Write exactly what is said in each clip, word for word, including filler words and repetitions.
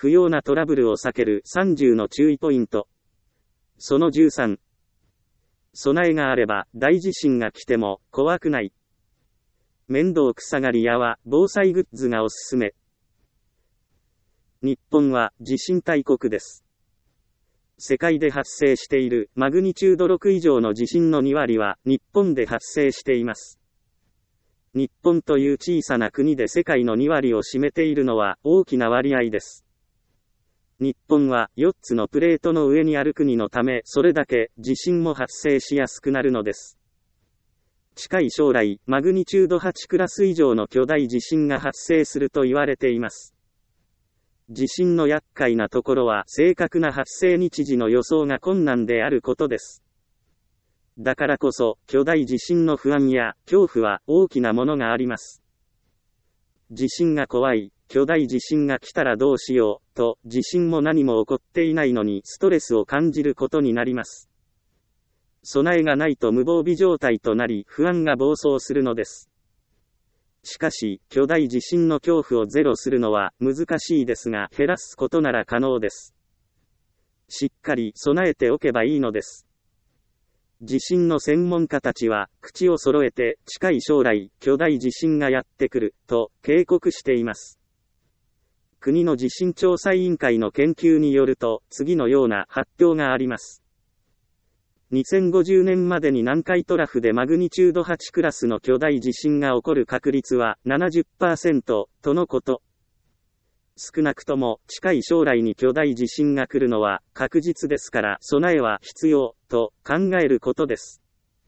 不要なトラブルを避けるさんじゅうの注意ポイント。そのじゅうさん。備えがあれば大地震が来ても怖くない。面倒くさがり屋は防災グッズがおすすめ。日本は地震大国です。世界で発生しているマグニチュードろく以上の地震のに割は日本で発生しています。日本という小さな国で世界のに割を占めているのは大きな割合です。日本はよっつのプレートの上にある国のため、それだけ地震も発生しやすくなるのです。近い将来、マグニチュードはちクラス以上の巨大地震が発生すると言われています。地震の厄介なところは正確な発生日時の予想が困難であることです。だからこそ、巨大地震の不安や恐怖は大きなものがあります。地震が怖い、巨大地震が来たらどうしよう、と地震も何も起こっていないのにストレスを感じることになります。備えがないと無防備状態となり不安が暴走するのです。しかし、巨大地震の恐怖をゼロするのは難しいですが、減らすことなら可能です。しっかり備えておけばいいのです。地震の専門家たちは、口を揃えて、近い将来、巨大地震がやってくる、と警告しています。国の地震調査委員会の研究によると、次のような発表があります。にせんごじゅうねんまでに南海トラフでマグニチュードはちクラスの巨大地震が起こる確率は ななじゅっパーセント とのこと。少なくとも近い将来に巨大地震が来るのは確実ですから備えは必要と考えることです。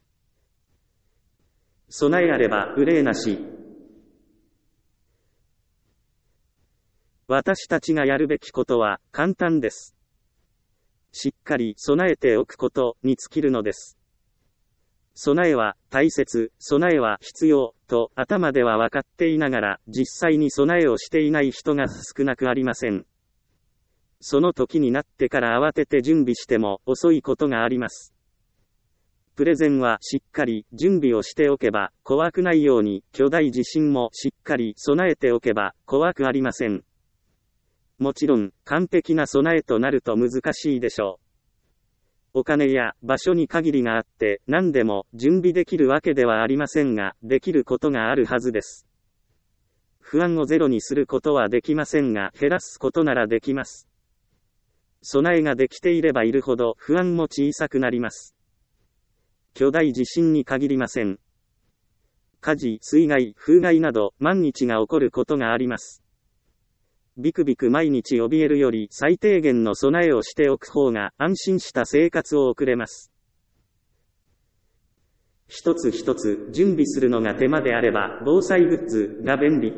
備えあれば憂いなし。私たちがやるべきことは簡単です。しっかり備えておくことに尽きるのです。備えは大切、備えは必要と頭では分かっていながら実際に備えをしていない人が少なくありません。その時になってから慌てて準備しても遅いことがあります。プレゼンはしっかり準備をしておけば怖くないように巨大地震もしっかり備えておけば怖くありません。もちろん、完璧な備えとなると難しいでしょう。お金や場所に限りがあって、何でも準備できるわけではありませんが、できることがあるはずです。不安をゼロにすることはできませんが、減らすことならできます。備えができていればいるほど不安も小さくなります。巨大地震に限りません。火事、水害、風害など、万日が起こることがあります。ビクビク毎日怯えるより最低限の備えをしておく方が安心した生活を送れます。一つ一つ準備するのが手間であれば防災グッズが便利。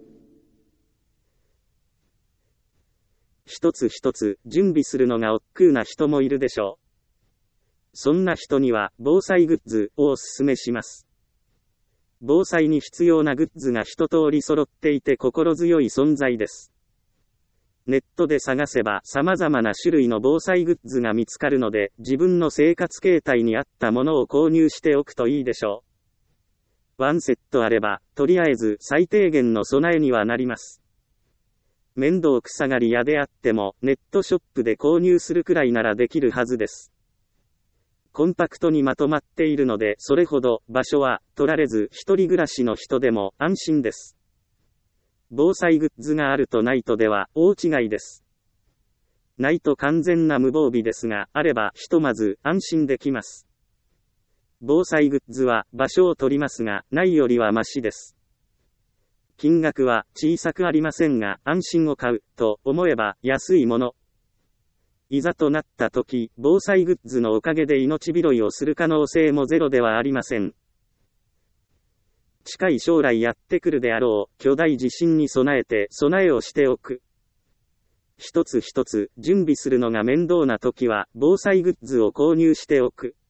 一つ一つ準備するのが億劫な人もいるでしょう。そんな人には防災グッズをおすすめします。防災に必要なグッズが一通り揃っていて心強い存在です。ネットで探せば様々な種類の防災グッズが見つかるので、自分の生活形態に合ったものを購入しておくといいでしょう。ワンセットあれば、とりあえず最低限の備えにはなります。面倒くさがり屋であっても、ネットショップで購入するくらいならできるはずです。コンパクトにまとまっているので、それほど場所は取られず、一人暮らしの人でも安心です。防災グッズがあるとないとでは大違いです。ないと完全な無防備ですが、あればひとまず安心できます。防災グッズは場所を取りますが、ないよりはマシです。金額は小さくありませんが、安心を買うと思えば安いもの。いざとなった時、防災グッズのおかげで命拾いをする可能性もゼロではありません。近い将来やってくるであろう巨大地震に備えて備えをしておく。一つ一つ準備するのが面倒な時は防災グッズを購入しておく。